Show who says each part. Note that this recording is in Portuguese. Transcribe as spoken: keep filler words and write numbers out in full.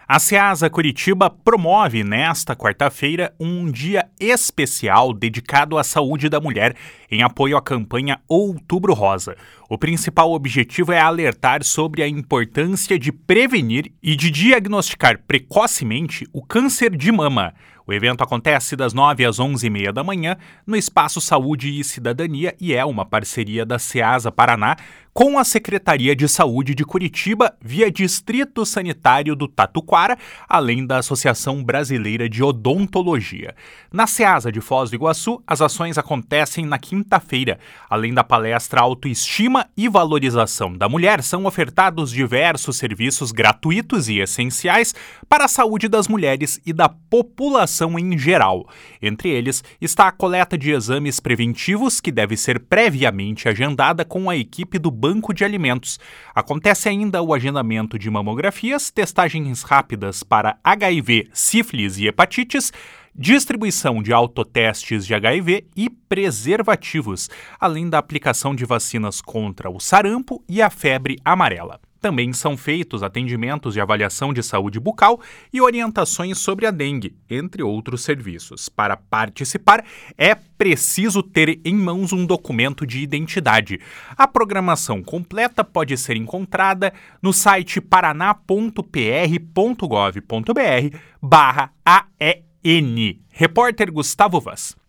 Speaker 1: A Ceasa Curitiba promove nesta quarta-feira um dia especial dedicado à saúde da mulher em apoio à campanha Outubro Rosa. O principal objetivo é alertar sobre a importância de prevenir e de diagnosticar precocemente o câncer de mama. O evento acontece das nove às onze e meia da manhã no Espaço Saúde e Cidadania e é uma parceria da Ceasa Paraná com a Secretaria de Saúde de Curitiba via Distrito Sanitário do Tatuquara, além da Associação Brasileira de Odontologia. Na Ceasa de Foz do Iguaçu, as ações acontecem na quinta-feira. Além da palestra Autoestima e Valorização da Mulher, são ofertados diversos serviços gratuitos e essenciais para a saúde das mulheres e da população em geral. Entre eles está a coleta de exames preventivos, que deve ser previamente agendada com a equipe do Banco de Alimentos. Acontece ainda o agendamento de mamografias, testagens rápidas para H I V, sífilis e hepatites, distribuição de autotestes de H I V e preservativos, além da aplicação de vacinas contra o sarampo e a febre amarela. Também são feitos atendimentos de avaliação de saúde bucal e orientações sobre a dengue, entre outros serviços. Para participar, é preciso ter em mãos um documento de identidade. A programação completa pode ser encontrada no site paraná.pr.gov.br barra AEN. Repórter Gustavo Vaz.